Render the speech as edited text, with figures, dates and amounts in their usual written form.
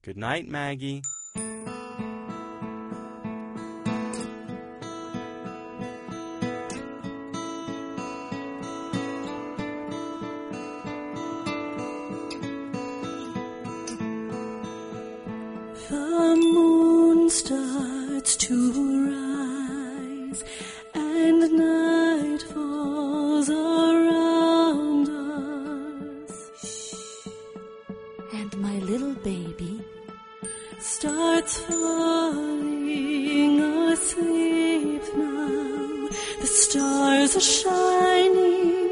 Good night, Maggie. The moon starts to rise, and night falls around us. And my little baby starts falling asleep now. The stars are shining